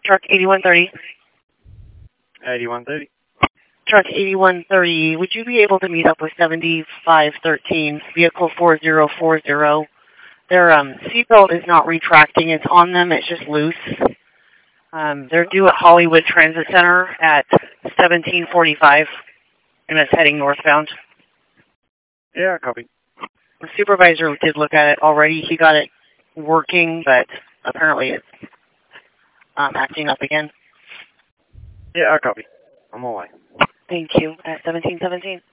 Truck 8130. 8130. Truck 8130, would you be able to meet up with 7513, vehicle 4040? Their seatbelt is not retracting. It's on them. It's just loose. They're due at Hollywood Transit Center at 1745, and it's heading northbound. Yeah, copy. The supervisor did look at it already. He got it working, but apparently it's acting up again. Yeah, copy. I'm on my way. Thank you. At 1717.